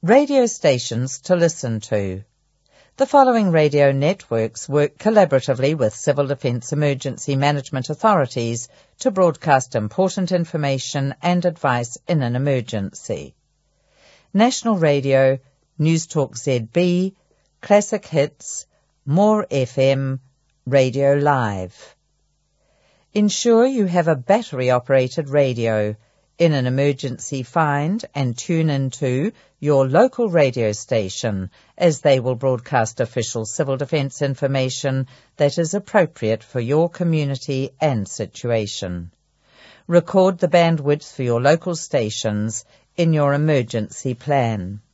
Radio stations to listen to. The following radio networks work collaboratively with Civil Defence Emergency Management authorities to broadcast important information and advice in an emergency. National Radio, News Talk ZB, Classic Hits, More FM, Radio Live. Ensure you have a battery-operated radio. In an emergency, find and tune into your local radio station, as they will broadcast official civil defence information that is appropriate for your community and situation. Record the bandwidth for your local stations in your emergency plan.